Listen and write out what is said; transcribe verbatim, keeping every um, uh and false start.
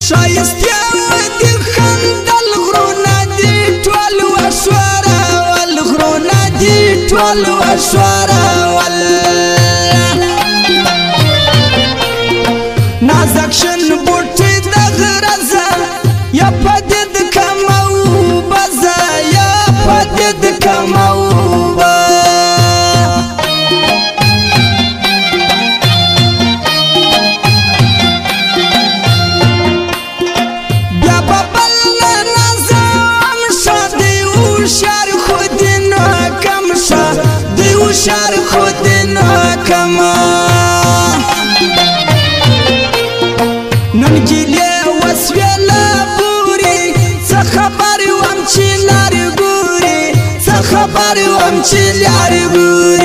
شایسته ودي خندل غرونه دي ټول وشورول غرونه دي ټول وشورول نازک شن بوټي د غرزه یا پدید کمو بزه یا پدید کمو شار خود ناکما نن گیلی وسویلا بوری څه خبر وم چې لار ګوري څه خبر وم چې لار ګوري